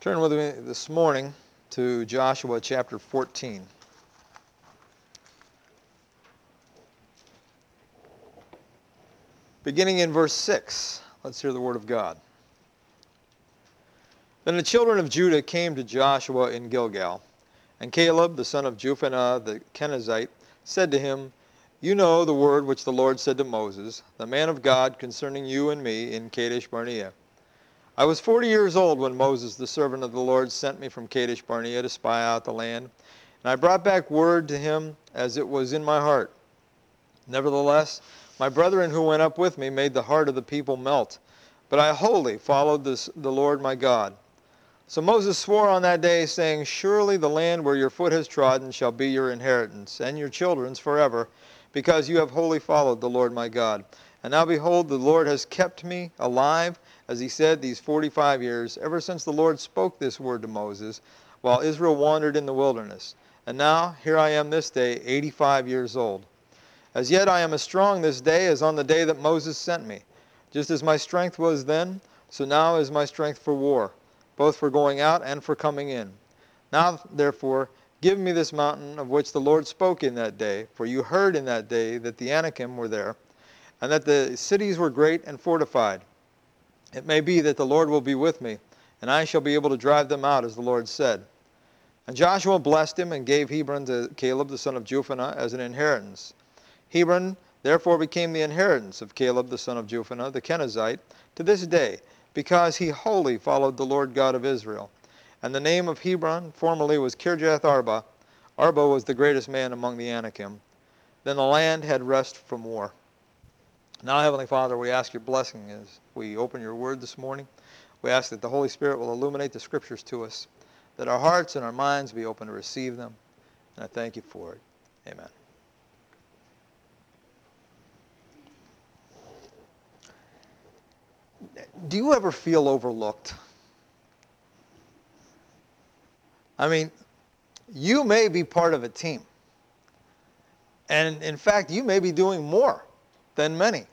Turn with me this morning to Joshua chapter 14. Beginning in verse 6, let's hear the word of God. Then the children of Judah came to Joshua in Gilgal, and Caleb, the son of Jephunneh the Kenizzite, said to him, "You know the word which the Lord said to Moses, the man of God, concerning you and me in Kadesh Barnea. I was 40 years old when Moses, the servant of the Lord, sent me from Kadesh Barnea to spy out the land, and I brought back word to him as it was in my heart. Nevertheless, my brethren who went up with me made the heart of the people melt, but I wholly followed the Lord my God. So Moses swore on that day, saying, Surely the land where your foot has trodden shall be your inheritance, and your children's forever, because you have wholly followed the Lord my God. And now behold, the Lord has kept me alive, as he said, these 45 years, ever since the Lord spoke this word to Moses, while Israel wandered in the wilderness. And now, here I am this day, 85 years old. As yet I am as strong this day as on the day that Moses sent me. Just as my strength was then, so now is my strength for war, both for going out and for coming in. Now, therefore, give me this mountain of which the Lord spoke in that day, for you heard in that day that the Anakim were there, and that the cities were great and fortified. It may be that the Lord will be with me, and I shall be able to drive them out, as the Lord said." And Joshua blessed him and gave Hebron to Caleb the son of Jephunneh as an inheritance. Hebron therefore became the inheritance of Caleb the son of Jephunneh the Kenizzite to this day, because he wholly followed the Lord God of Israel. And the name of Hebron formerly was Kirjath Arba. Arba was the greatest man among the Anakim. Then the land had rest from war. Now, Heavenly Father, we ask your blessing as we open your word this morning. We ask that the Holy Spirit will illuminate the scriptures to us, that our hearts and our minds be open to receive them. And I thank you for it. Amen. Do you ever feel overlooked? I mean, you may be part of a team. And in fact, you may be doing more than many.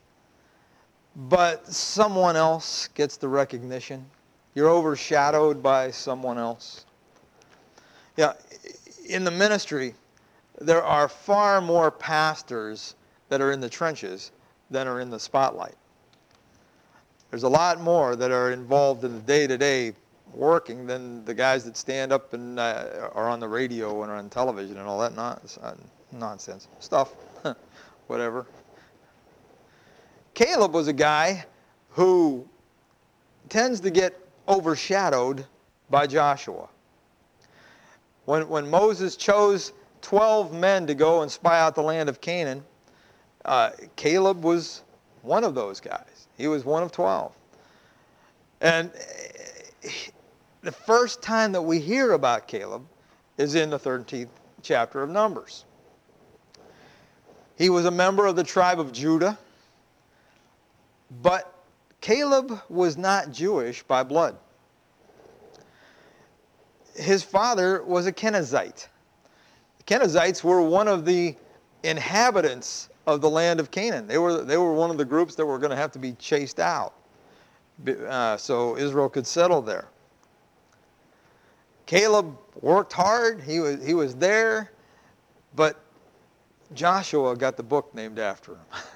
But someone else gets the recognition. You're overshadowed by someone else. Yeah, in the ministry, there are far more pastors that are in the trenches than are in the spotlight. There's a lot more that are involved in the day-to-day working than the guys that stand up and are on the radio and are on television and all that nonsense stuff, whatever. Caleb was a guy who tends to get overshadowed by Joshua. When Moses chose 12 men to go and spy out the land of Canaan, Caleb was one of those guys. He was one of 12. And the first time that we hear about Caleb is in the 13th chapter of Numbers. He was a member of the tribe of Judah. But Caleb was not Jewish by blood. His father was a Kenizzite. The Kenizzites were one of the inhabitants of the land of Canaan. They were one of the groups that were going to have to be chased out so Israel could settle there. Caleb worked hard. He was there, but Joshua got the book named after him.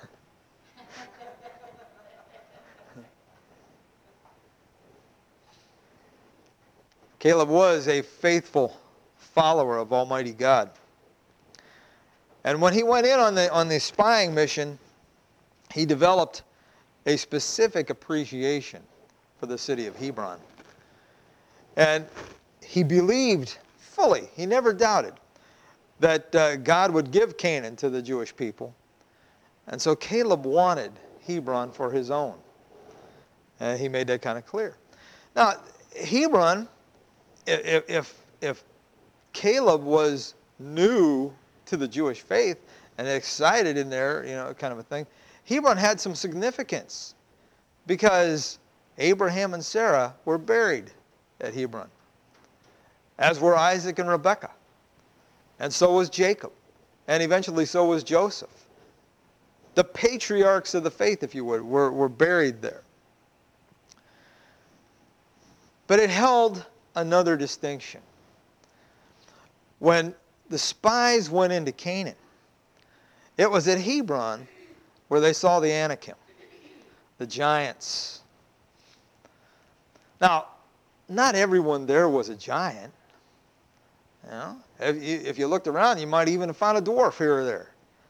Caleb was a faithful follower of Almighty God. And when he went in on the spying mission, he developed a specific appreciation for the city of Hebron. And he believed fully, he never doubted, that God would give Canaan to the Jewish people. And so Caleb wanted Hebron for his own. And he made that kind of clear. Now, Hebron, if Caleb was new to the Jewish faith and excited in there, kind of a thing, Hebron had some significance because Abraham and Sarah were buried at Hebron, as were Isaac and Rebekah. And so was Jacob. And eventually so was Joseph. The patriarchs of the faith, if you would, were buried there. But it held another distinction. When the spies went into Canaan, it was at Hebron where they saw the Anakim, the giants. Now, not everyone there was a giant. You know, if you looked around, you might even have found a dwarf here or there.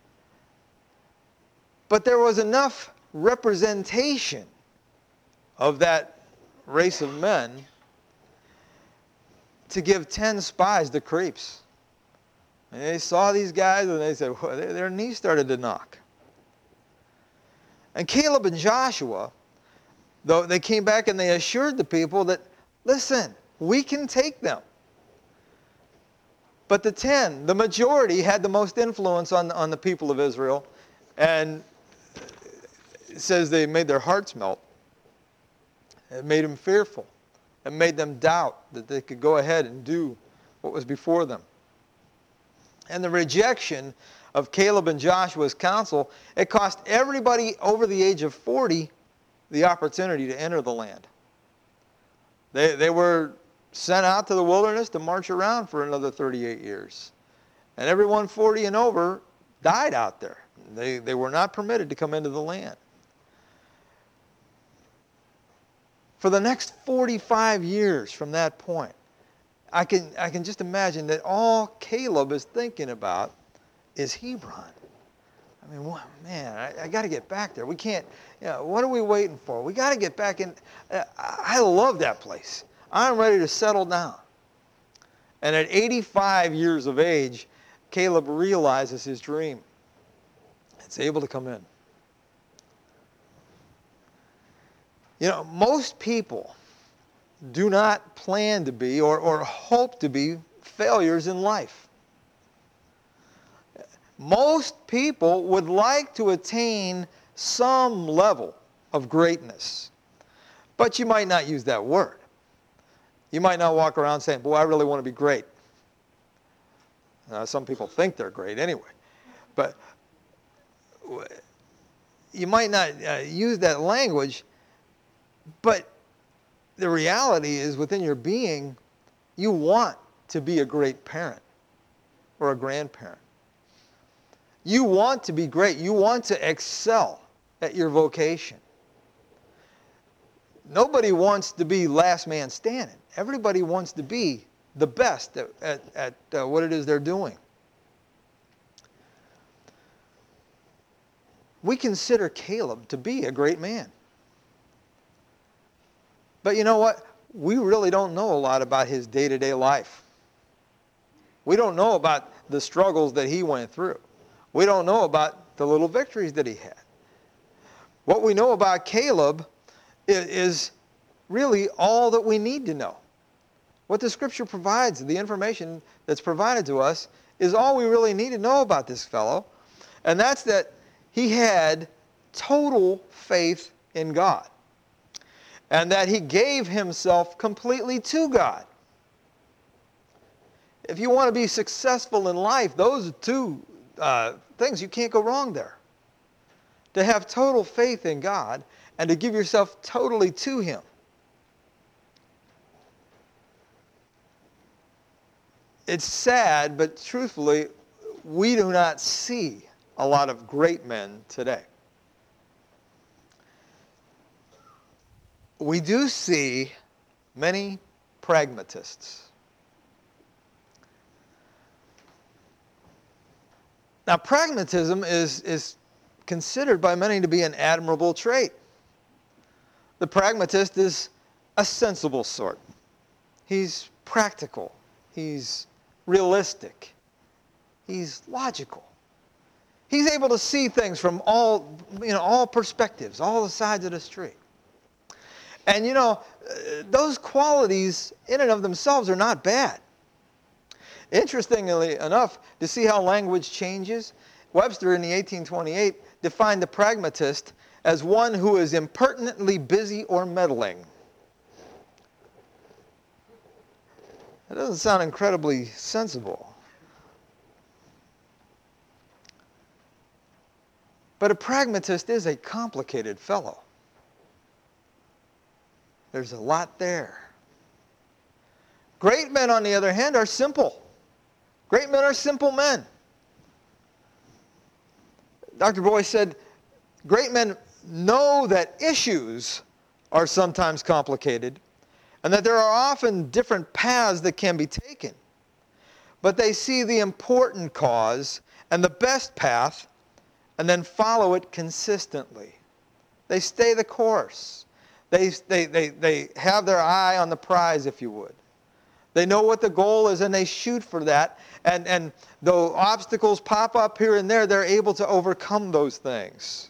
But there was enough representation of that race of men to give 10 spies the creeps. And they saw these guys and they said, well, their knees started to knock. And Caleb and Joshua, though, they came back and they assured the people that, listen, we can take them. But the 10, the majority, had the most influence on the people of Israel. And it says they made their hearts melt. It made them fearful. It made them doubt that they could go ahead and do what was before them. And the rejection of Caleb and Joshua's counsel, it cost everybody over the age of 40 the opportunity to enter the land. They were sent out to the wilderness to march around for another 38 years. And everyone 40 and over died out there. They were not permitted to come into the land. For the next 45 years from that point, I can just imagine that all Caleb is thinking about is Hebron. I mean, man, I got to get back there. We can't, what are we waiting for? We got to get back in. I love that place. I'm ready to settle down. And at 85 years of age, Caleb realizes his dream. It's able to come in. You know, most people do not plan to be or hope to be failures in life. Most people would like to attain some level of greatness, but you might not use that word. You might not walk around saying, boy, I really want to be great. Some people think they're great anyway. But you might not use that language, but the reality is within your being, you want to be a great parent or a grandparent. You want to be great. You want to excel at your vocation. Nobody wants to be last man standing. Everybody wants to be the best at what it is they're doing. We consider Caleb to be a great man. But you know what? We really don't know a lot about his day-to-day life. We don't know about the struggles that he went through. We don't know about the little victories that he had. What we know about Caleb is really all that we need to know. What the Scripture provides, the information that's provided to us, is all we really need to know about this fellow. And that's that he had total faith in God. And that he gave himself completely to God. If you want to be successful in life, those are two things. You can't go wrong there. To have total faith in God and to give yourself totally to Him. It's sad, but truthfully, we do not see a lot of great men today. We do see many pragmatists. Now, pragmatism is considered by many to be an admirable trait. The pragmatist is a sensible sort. He's practical. He's realistic. He's logical. He's able to see things from all perspectives, all the sides of the street. And those qualities in and of themselves are not bad. Interestingly enough, to see how language changes, Webster in the 1828 defined the pragmatist as one who is impertinently busy or meddling. That doesn't sound incredibly sensible. But a pragmatist is a complicated fellow. There's a lot there. Great men, on the other hand, are simple. Great men are simple men. Dr. Boyce said, great men know that issues are sometimes complicated and that there are often different paths that can be taken. But they see the important cause and the best path and then follow it consistently. They stay the course. They have their eye on the prize, if you would. They know what the goal is and they shoot for that. And though obstacles pop up here and there, they're able to overcome those things.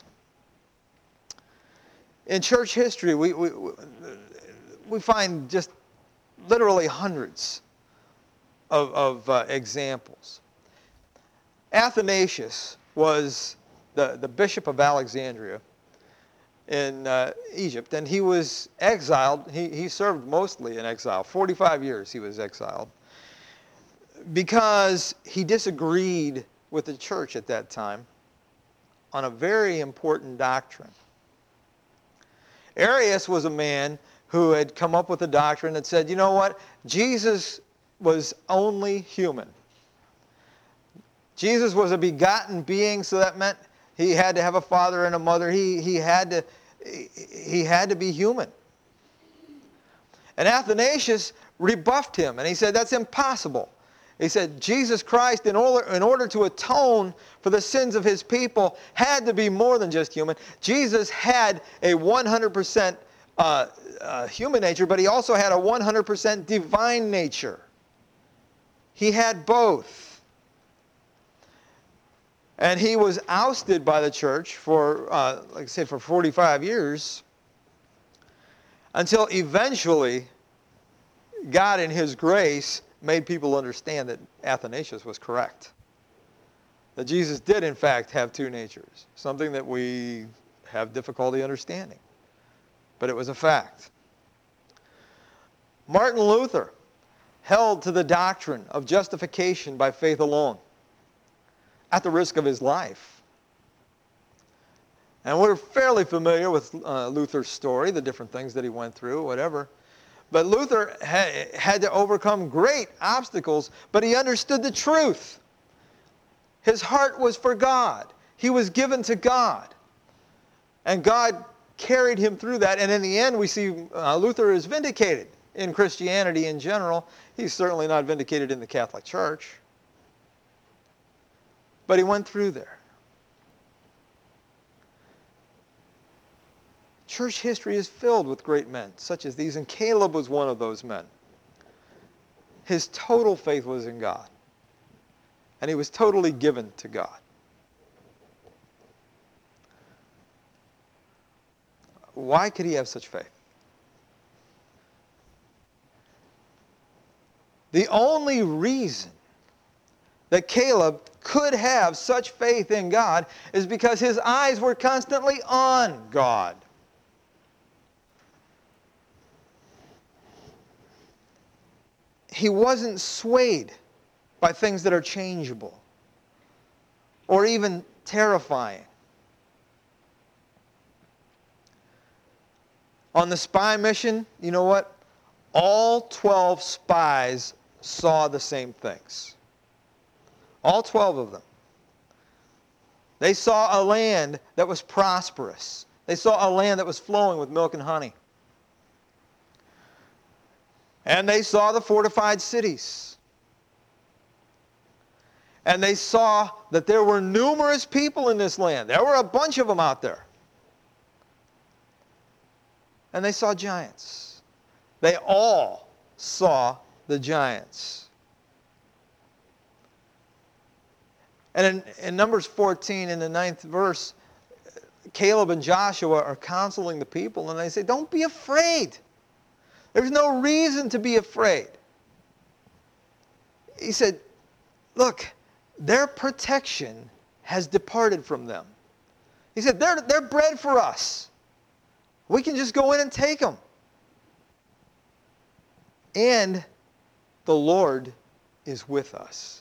In church history, we find just literally hundreds of examples. Athanasius was the bishop of Alexandria in Egypt, and he was exiled. He served mostly in exile. 45 years he was exiled because he disagreed with the church at that time on a very important doctrine. Arius was a man who had come up with a doctrine that said, you know what, Jesus was only human. Jesus was a begotten being, so that meant he had to have a father and a mother. He had to be human. And Athanasius rebuffed him, and he said, that's impossible. He said, Jesus Christ, in order to atone for the sins of his people, had to be more than just human. Jesus had a 100% human nature, but he also had a 100% divine nature. He had both. And he was ousted by the church for, like I say, for 45 years, until eventually God in his grace made people understand that Athanasius was correct. That Jesus did in fact have two natures, something that we have difficulty understanding. But it was a fact. Martin Luther held to the doctrine of justification by faith alone, at the risk of his life. And we're fairly familiar with Luther's story, the different things that he went through, whatever. But Luther had to overcome great obstacles, but he understood the truth. His heart was for God. He was given to God. And God carried him through that. And in the end, we see Luther is vindicated in Christianity in general. He's certainly not vindicated in the Catholic Church. But he went through there. Church history is filled with great men such as these, and Caleb was one of those men. His total faith was in God, and he was totally given to God. Why could he have such faith? The only reason that Caleb could have such faith in God is because his eyes were constantly on God. He wasn't swayed by things that are changeable or even terrifying. On the spy mission, you know what? All 12 spies saw the same things. All 12 of them. They saw a land that was prosperous. They saw a land that was flowing with milk and honey. And they saw the fortified cities. And they saw that there were numerous people in this land. There were a bunch of them out there. And they saw giants. They all saw the giants. And in Numbers 14, in the 9th verse, Caleb and Joshua are counseling the people, and they say, don't be afraid. There's no reason to be afraid. He said, look, their protection has departed from them. He said, they're bread for us. We can just go in and take them. And the Lord is with us.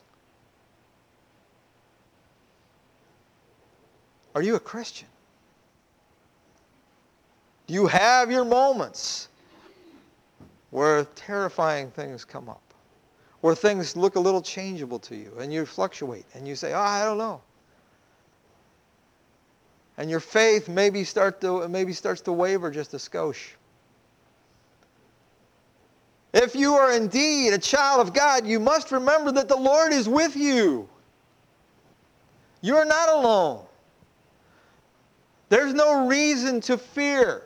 Are you a Christian? Do you have your moments where terrifying things come up, where things look a little changeable to you, and you fluctuate, and you say, oh, I don't know. And your faith maybe starts to waver just a skosh. If you are indeed a child of God, you must remember that the Lord is with you. You are not alone. There's no reason to fear.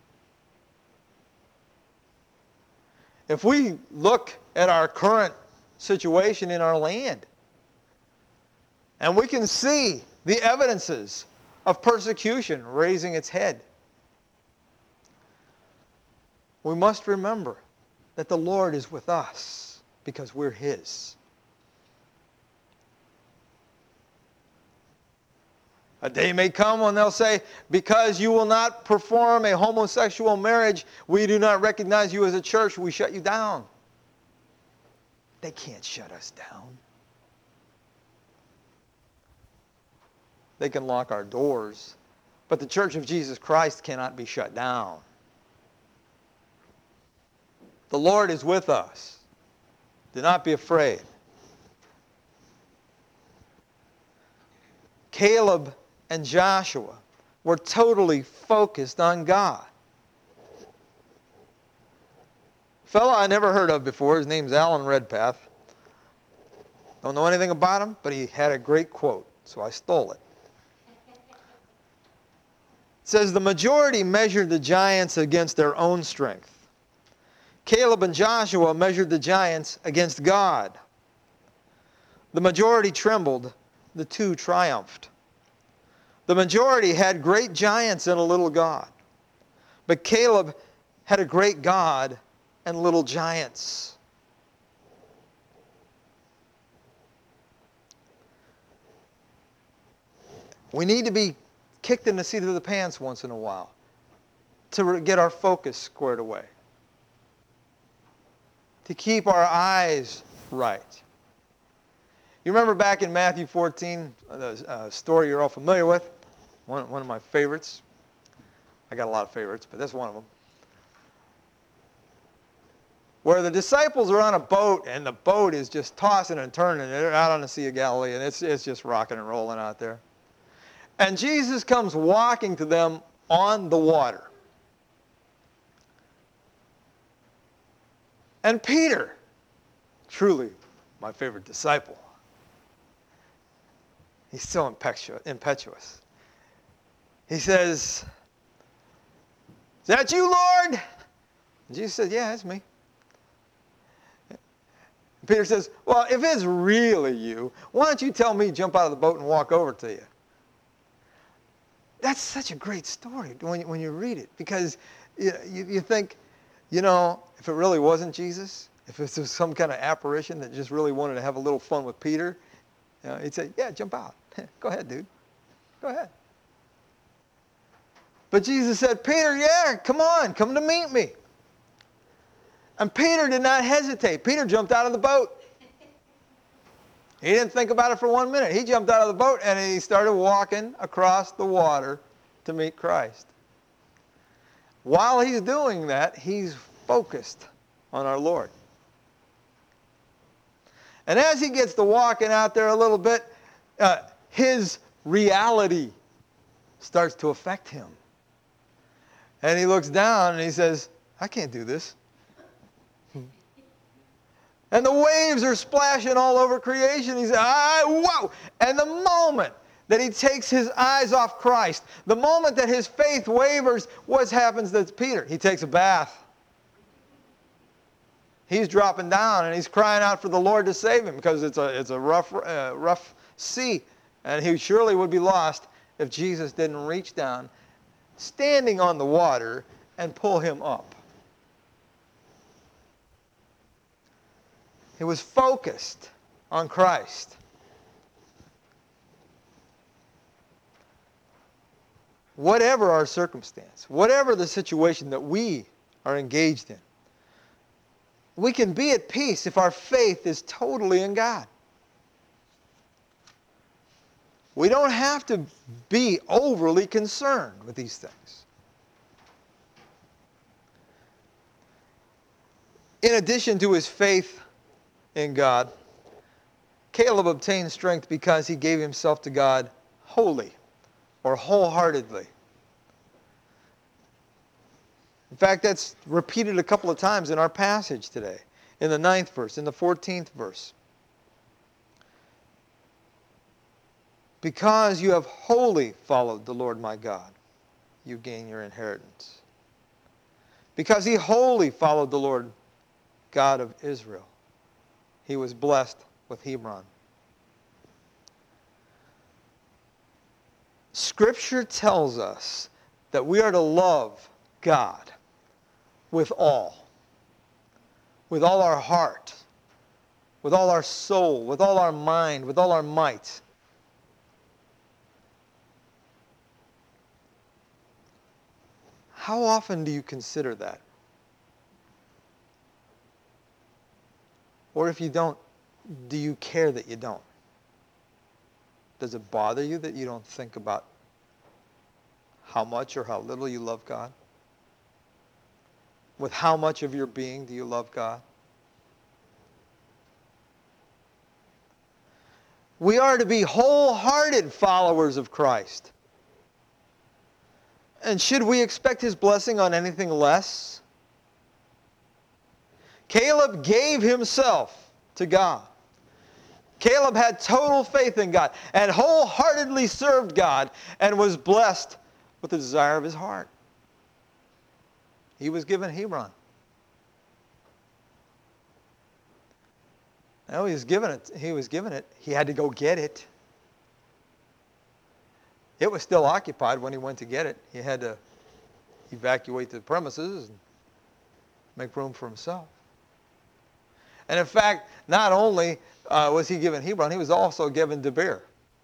If we look at our current situation in our land, and we can see the evidences of persecution raising its head, we must remember that the Lord is with us because we're His. A day may come when they'll say, because you will not perform a homosexual marriage, we do not recognize you as a church, we shut you down. They can't shut us down. They can lock our doors, but the Church of Jesus Christ cannot be shut down. The Lord is with us. Do not be afraid. Caleb and Joshua were totally focused on God. A fellow I never heard of before, his name's Alan Redpath. Don't know anything about him, but he had a great quote, so I stole it. It says, the majority measured the giants against their own strength. Caleb and Joshua measured the giants against God. The majority trembled, the two triumphed. The majority had great giants and a little God. But Caleb had a great God and little giants. We need to be kicked in the seat of the pants once in a while to get our focus squared away, to keep our eyes right. You remember back in Matthew 14, the story you're all familiar with, one of my favorites. I got a lot of favorites, but that's one of them. Where the disciples are on a boat, and the boat is just tossing and turning. They're out on the Sea of Galilee, and it's just rocking and rolling out there. And Jesus comes walking to them on the water. And Peter, truly my favorite disciple, he's so impetuous. He says, is that you, Lord? And Jesus says, yeah, it's me. And Peter says, well, if it's really you, why don't you tell me to jump out of the boat and walk over to you? That's such a great story when you read it, because you think, if it really wasn't Jesus, if it was some kind of apparition that just really wanted to have a little fun with Peter, he'd say, yeah, jump out. Go ahead, dude. Go ahead. But Jesus said, Peter, yeah, come on, come to meet me. And Peter did not hesitate. Peter jumped out of the boat. He didn't think about it for 1 minute. He jumped out of the boat and he started walking across the water to meet Christ. While he's doing that, he's focused on our Lord. And as he gets to walking out there a little bit, his reality starts to affect him. And he looks down and he says, I can't do this. And the waves are splashing all over creation. He says, whoa! And the moment that he takes his eyes off Christ, the moment that his faith wavers, what happens to Peter? He takes a bath. He's dropping down and he's crying out for the Lord to save him because it's a rough sea. And he surely would be lost if Jesus didn't reach down, standing on the water, and pull him up. He was focused on Christ. Whatever our circumstance, whatever the situation that we are engaged in, we can be at peace if our faith is totally in God. We don't have to be overly concerned with these things. In addition to his faith in God, Caleb obtained strength because he gave himself to God wholly or wholeheartedly. In fact, that's repeated a couple of times in our passage today, in the 9th verse, in the 14th verse. Because you have wholly followed the Lord my God, you gain your inheritance. Because he wholly followed the Lord God of Israel, he was blessed with Hebron. Scripture tells us that we are to love God with all our heart, with all our soul, with all our mind, with all our might. How often do you consider that? Or if you don't, do you care that you don't? Does it bother you that you don't think about how much or how little you love God? With how much of your being do you love God? We are to be wholehearted followers of Christ. And should we expect his blessing on anything less? Caleb gave himself to God. Caleb had total faith in God and wholeheartedly served God and was blessed with the desire of his heart. He was given Hebron. No, he was given it. He had to go get it. It was still occupied when he went to get it. He had to evacuate the premises and make room for himself. And in fact, not only was he given Hebron, he was also given Debir.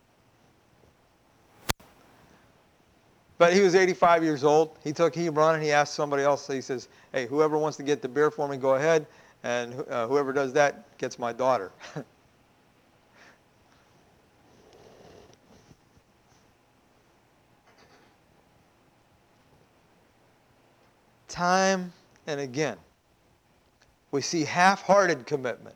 But he was 85 years old. He took Hebron and he asked somebody else. He says, hey, whoever wants to get Debir for me, go ahead. And whoever does that gets my daughter. Time and again, we see half-hearted commitment.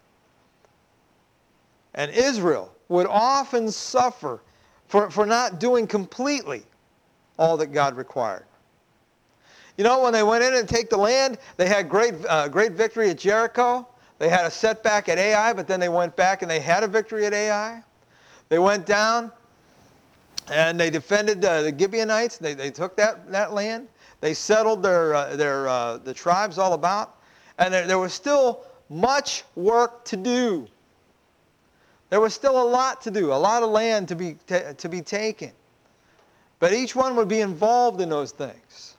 And Israel would often suffer for not doing completely all that God required. You know, when they went in and take the land, they had great victory at Jericho. They had a setback at Ai, but then they went back and they had a victory at Ai. They went down and they defended the Gibeonites. They took that land. They settled the tribes all about. And there was still much work to do. There was still a lot to do, a lot of land to be taken. But each one would be involved in those things.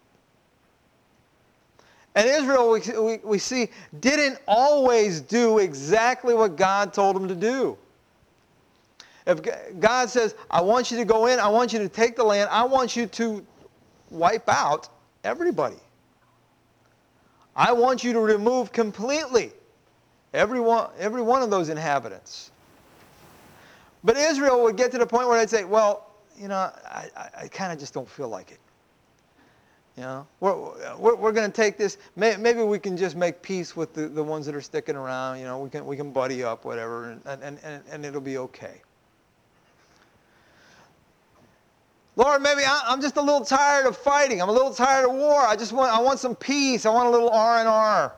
And Israel, we see, didn't always do exactly what God told them to do. If God says, I want you to go in, I want you to take the land, I want you to wipe out everybody. I want you to remove completely every one of those inhabitants. But Israel would get to the point where they'd say, well, you know, I kind of just don't feel like it. You know, we're going to take this. Maybe we can just make peace with the ones that are sticking around. You know, we can buddy up, whatever, and it'll be okay. Lord, maybe I'm just a little tired of fighting. I'm a little tired of war. I want some peace. I want a little R&R.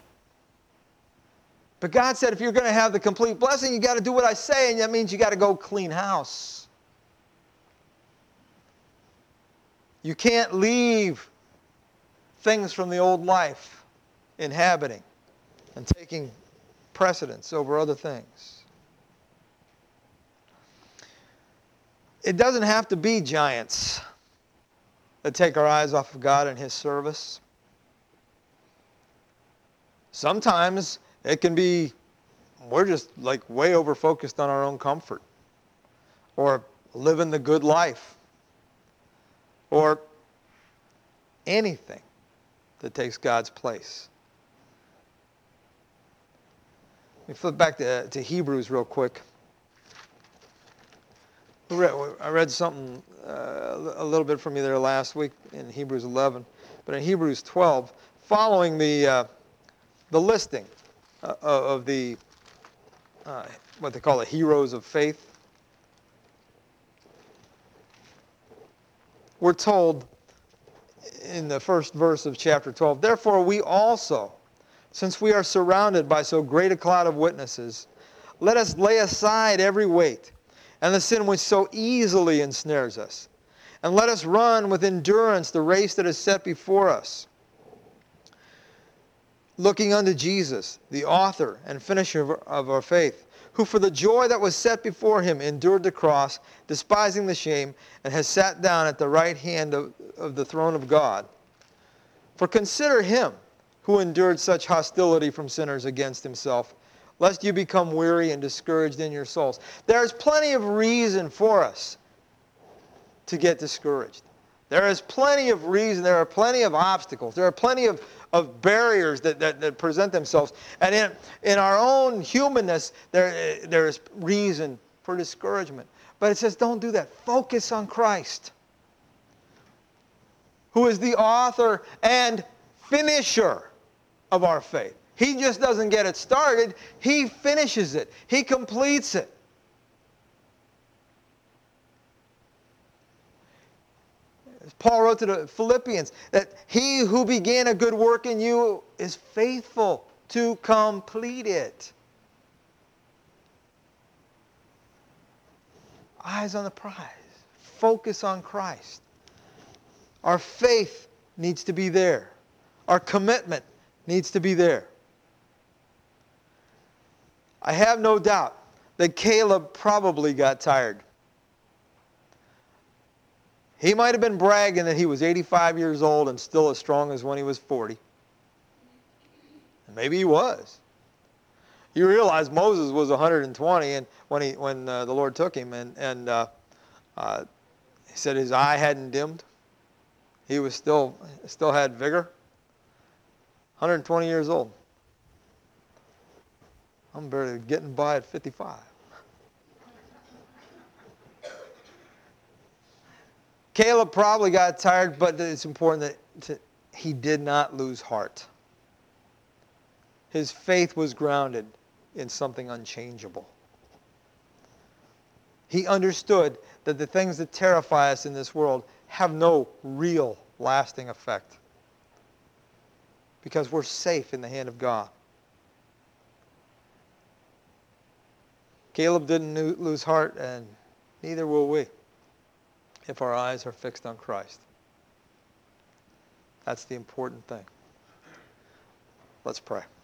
But God said, if you're going to have the complete blessing, you got to do what I say, and that means you got to go clean house. You can't leave things from the old life inhabiting and taking precedence over other things. It doesn't have to be giants that take our eyes off of God and his service. Sometimes it can be we're just like way over focused on our own comfort or living the good life or anything that takes God's place. Let me flip back to Hebrews real quick. I read something a little bit from you there last week in Hebrews 11. But in Hebrews 12, following the the listing of the, what they call it, heroes of faith. We're told in the first verse of chapter 12, therefore we also, since we are surrounded by so great a cloud of witnesses, let us lay aside every weight and the sin which so easily ensnares us. And let us run with endurance the race that is set before us, looking unto Jesus, the author and finisher of our faith, who for the joy that was set before him endured the cross, despising the shame, and has sat down at the right hand of the throne of God. For consider him who endured such hostility from sinners against himself, lest you become weary and discouraged in your souls. There's plenty of reason for us to get discouraged. There is plenty of reason. There are plenty of obstacles. There are plenty of barriers that present themselves. And in our own humanness, there is reason for discouragement. But it says, don't do that. Focus on Christ, who is the author and finisher of our faith. He just doesn't get it started. He finishes it. He completes it. Paul wrote to the Philippians that he who began a good work in you is faithful to complete it. Eyes on the prize. Focus on Christ. Our faith needs to be there. Our commitment needs to be there. I have no doubt that Caleb probably got tired. He might have been bragging that he was 85 years old and still as strong as when he was 40. And maybe he was. You realize Moses was 120 and when the Lord took him, and he said his eye hadn't dimmed. He was still had vigor. 120 years old. I'm barely getting by at 55. Caleb probably got tired, but it's important that he did not lose heart. His faith was grounded in something unchangeable. He understood that the things that terrify us in this world have no real lasting effect, because we're safe in the hand of God. Caleb didn't lose heart, and neither will we if our eyes are fixed on Christ. That's the important thing. Let's pray.